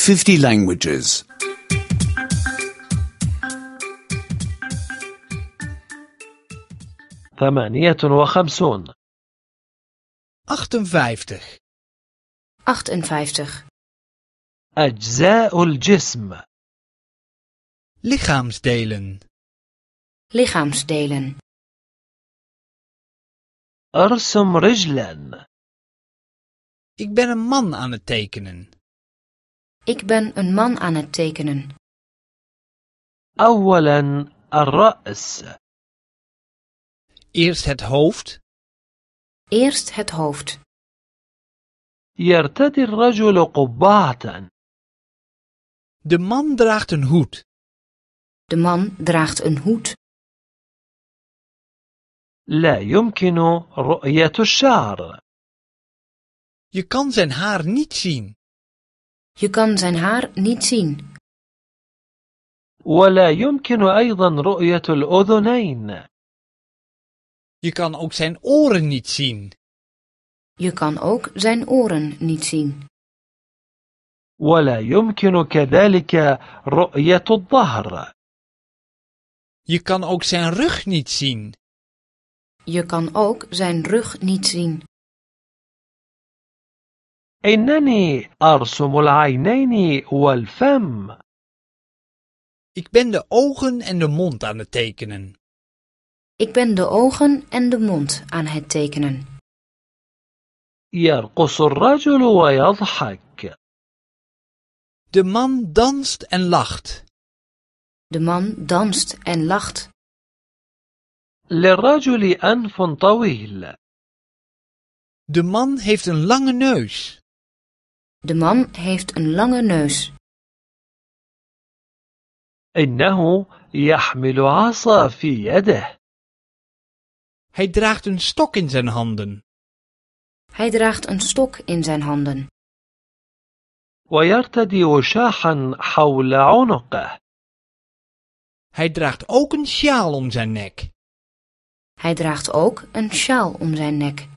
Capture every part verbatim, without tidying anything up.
fifty languages. ثمانية وخمسون. achtenvijftig. achtenvijftig. أجزاء الجسم. Lichaamsdelen. Lichaamsdelen. أرسم رجلا. Ik ben een man aan het tekenen. Ik ben een man aan het tekenen. أولا الرأس. Eerst het hoofd. Eerst het hoofd. يرتدي الرجل قبعة. De man draagt een hoed. De man draagt een hoed. لا يمكن رؤية الشعر. Je kan zijn haar niet zien. Je kan zijn haar niet zien. ولا يمكن أيضا رؤية الأذنين. Je kan ook zijn oren niet zien. Je kan ook zijn oren niet zien. ولا يمكن كذلك رؤية الظهر. Je kan ook zijn rug niet zien. Je kan ook zijn rug niet zien. إنني أرسم العينين والفم. Ik ben de ogen en de mond aan het tekenen. Ik ben de ogen en de mond aan het tekenen. يرقص الرجل ويضحك. De man danst en lacht. De man danst en lacht. للرجل أنف طويل. De man heeft een lange neus. De man heeft een lange neus. إنه يحمل عصا في يده. Hij draagt een stok in zijn handen. Hij draagt een stok in zijn handen. ويرتدي وشاحا حول عنقه. Hij draagt ook een sjaal om zijn nek. Hij draagt ook een sjaal om zijn nek.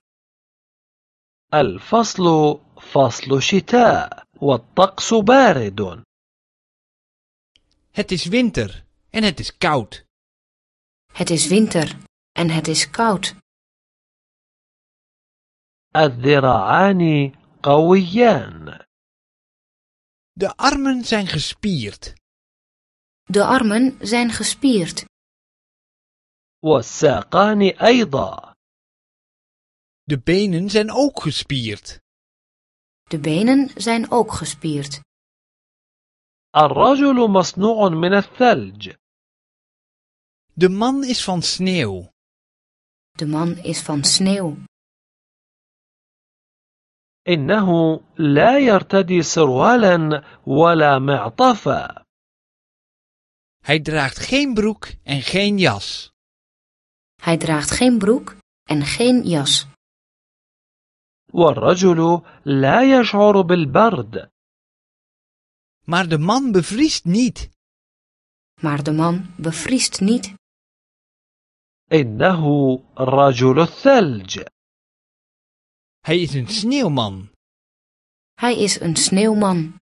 الفصل فصل شتاء والطقس بارد. Het is winter en het is koud. Het is winter en het is koud. الذراعان قويان. De armen zijn gespierd. De armen zijn gespierd. والساقان أيضا. De benen zijn ook gespierd. De benen zijn ook gespierd. الرجل مصنوع من الثلج. De man is van sneeuw. De man is van sneeuw. إنه لا يرتدي سروالا ولا معطفا. Hij draagt geen broek en geen jas. Hij draagt geen broek en geen jas. والرجل لا يشعر بالبرد. Maar de man bevriest niet. Maar de man bevriest niet. إنه رجل الثلج. Hij is een sneeuwman. Hij is een sneeuwman.